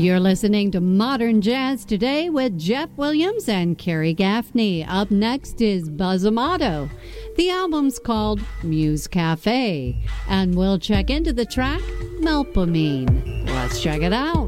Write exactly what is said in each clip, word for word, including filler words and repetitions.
You're listening to Modern Jazz Today with Jeff Williams and Carrie Gaffney. Up next is Buzz Amato. The album's called Muse Cafe, and we'll check into the track Melpomene. Let's check it out.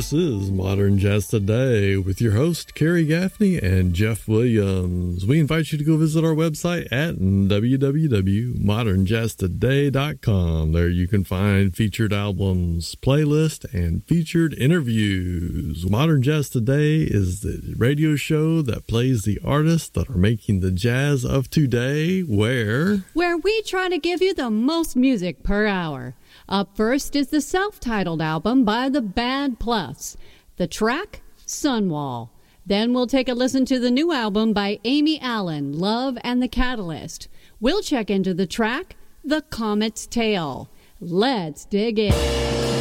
This is Modern Jazz Today with your host, Kerry Gaffney and Jeff Williams. We invite you to go visit our website at w w w dot modern jazz today dot com. There you can find featured albums, playlist, and featured interviews. Modern Jazz Today is the radio show that plays the artists that are making the jazz of today, where... Where we try to give you the most music per hour. Up first is the self-titled album by The Bad Plus. The track, Sunwall. Then we'll take a listen to the new album by Amy Allen, Love and the Catalyst. We'll check into the track, The Comet's Tail. Let's dig in.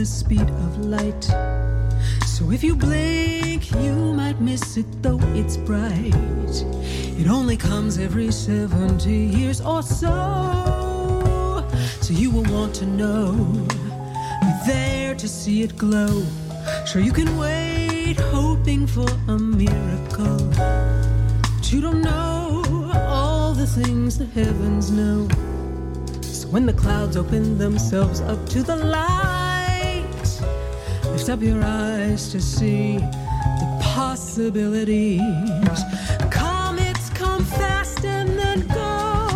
the speed of light. So if you blink, you might miss it, though it's bright. It only comes every seventy years or so. So you will want to know, be there to see it glow. Sure, you can wait, hoping for a miracle, but you don't know all the things the heavens know. So when the clouds open themselves up to the light, lift up your eyes to see the possibilities. Comets come fast and then go.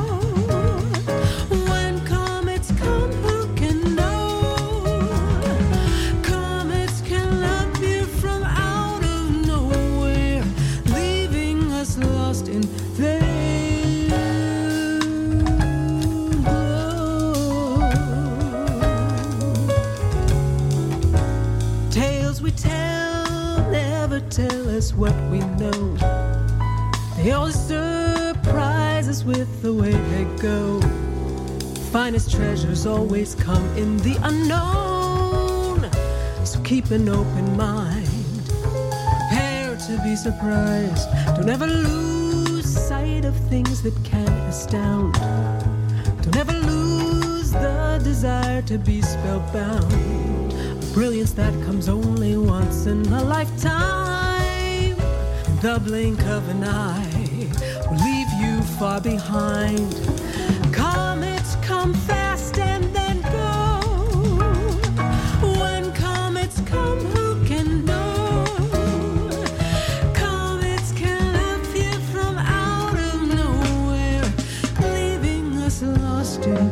When comets come, who can know? Comets can appear from out of nowhere, leaving us lost in their glow. Tales we tell never tell us what we know. They always surprise us with the way they go. Finest treasures always come in the unknown. So keep an open mind, prepare to be surprised. Don't ever lose sight of things that can astound. Don't ever lose the desire to be spellbound. A brilliance that comes only once in a lifetime. The blink of an eye will leave you far behind. Comets come fast and then go. When comets come, who can know? Comets can appear from out of nowhere, leaving us lost in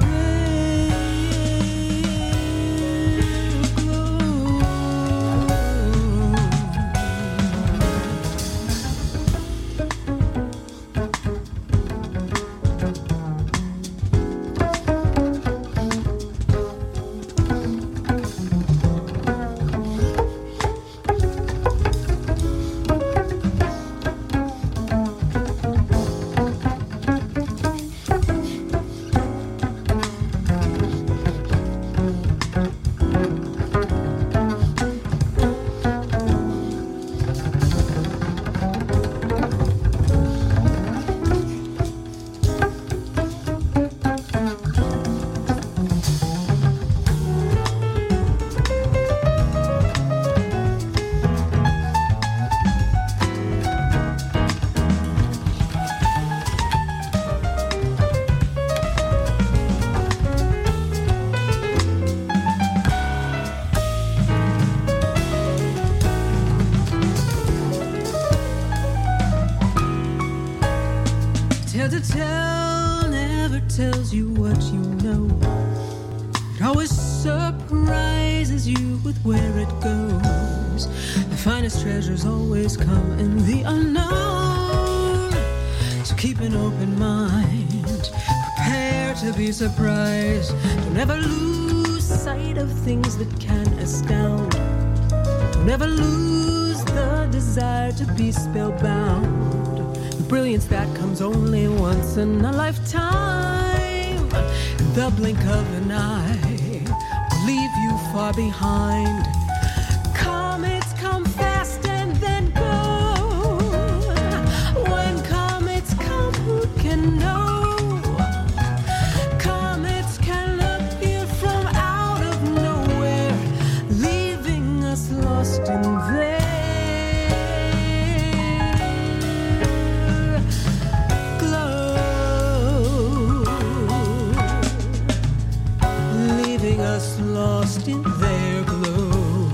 tale to tell never tells you what you know. It always surprises you with where it goes. The finest treasures always come in the unknown. So keep an open mind, prepare to be surprised. Don't ever lose sight of things that can astound. Don't ever lose the desire to be spellbound. Brilliance that comes only once in a lifetime. The blink of an eye will leave you far behind. Comets come fast and then go. When comets come, who can know? Comets can appear from out of nowhere, leaving us lost in their us lost in their glow.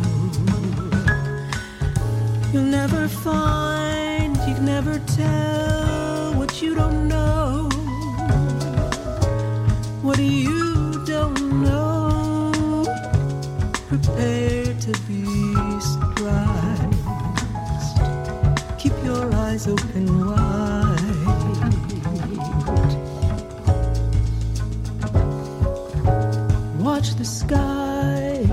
You'll never find, you can never tell what you don't know. What you don't know, prepare to be surprised. Keep your eyes open wide. Watch the skies.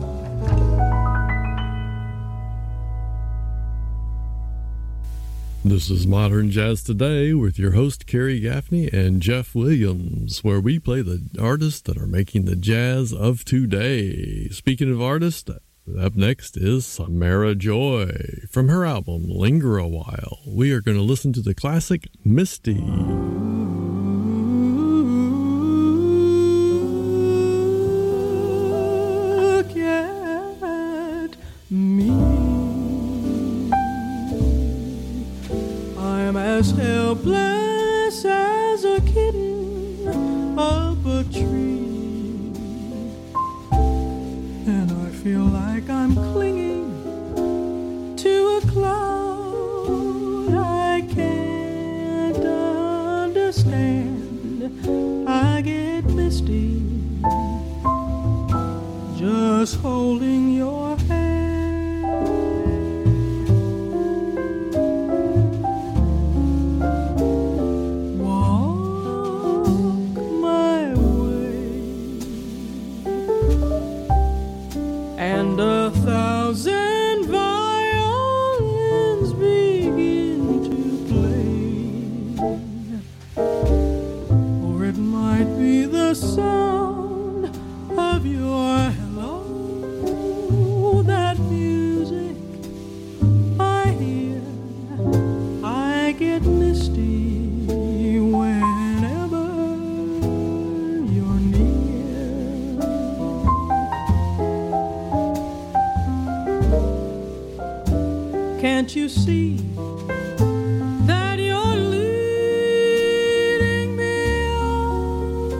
The This is Modern Jazz Today with your host, Kerry Gaffney and Jeff Williams, where we play the artists that are making the jazz of today. Speaking of artists, up next is Samara Joy. From her album, Linger a While, we are going to listen to the classic Misty. Look at me. I'm as helpless as a kitten up a tree, and I feel like I'm clinging to a cloud I can't understand. I get misty just holding your hand. And a thousand violins begin to play, or it might be the sound of your hello, that music I hear. I get misty whenever you're near. Can't you see that you're leading me on?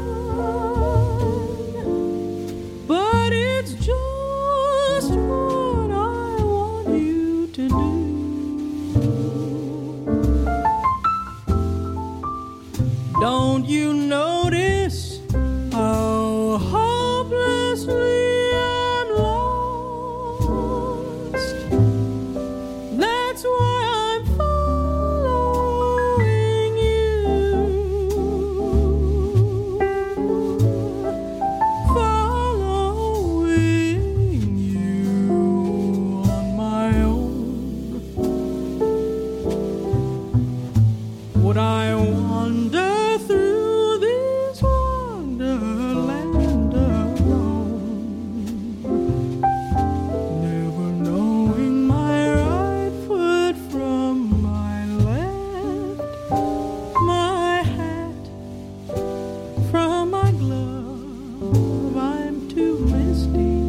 But it's just what I want you to do. Don't you notice how hopelessly I'm lost? That's why I'm following you, following you on my own. Would I wander through this wonderland alone, never knowing my right foot from my left, my hat from my glove? I'm too misty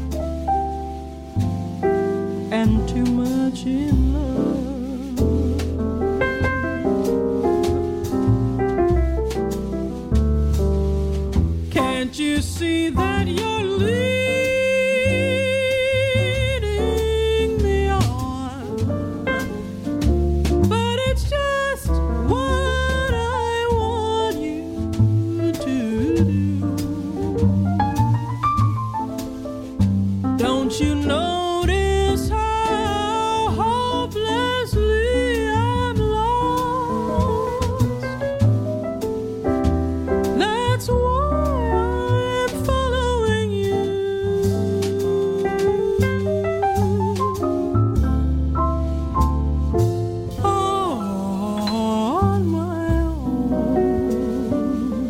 and too much in love. Can't you see that you're leading me on? But it's just what I want you to do. Don't you notice how hopelessly I'm lost? That's why I'm following you on my own.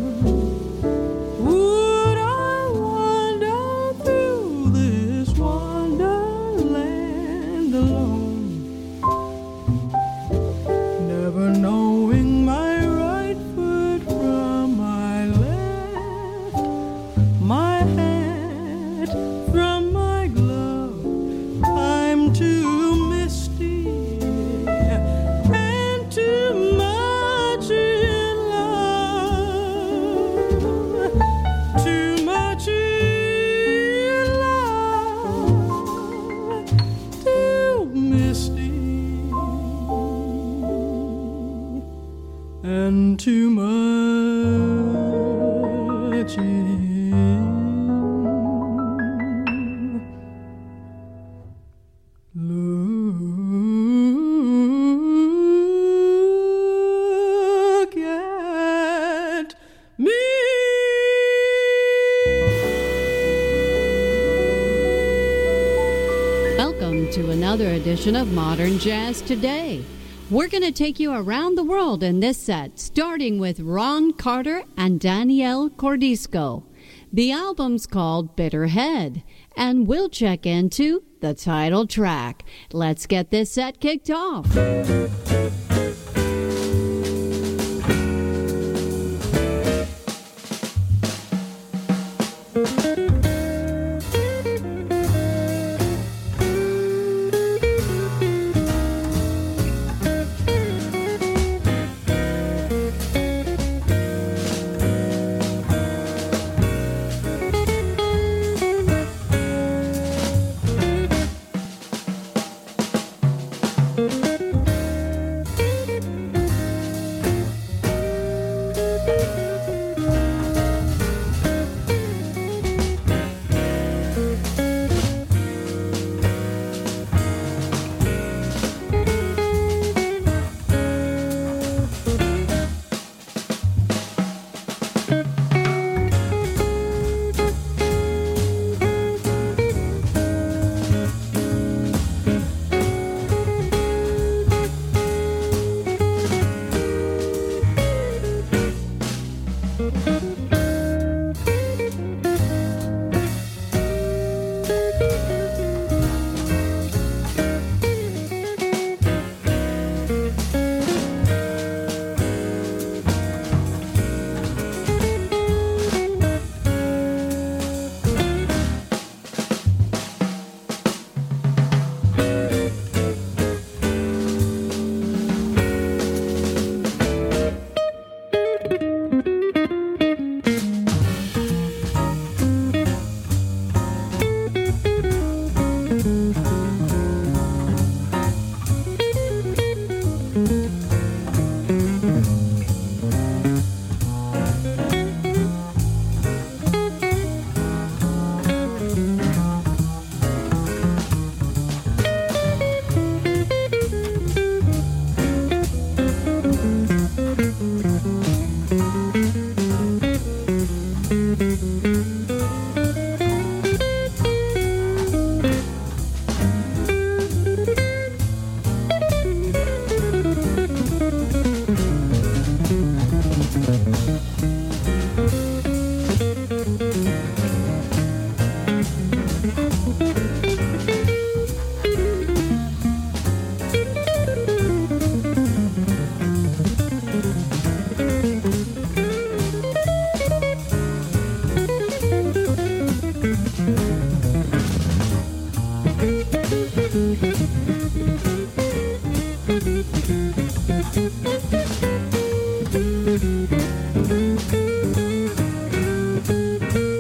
Would I wander through this wonderland alone, never knowing my right foot from my left, my hat from my glove? I'm too misty and too much in love, too much in love, too misty and too much in look at me. Welcome to another edition of Modern Jazz Today. We're going to take you around the world in this set, starting with Ron Carter and Danielle Cordisco. The album's called Bitter Head, and we'll check into the title track. Let's get this set kicked off.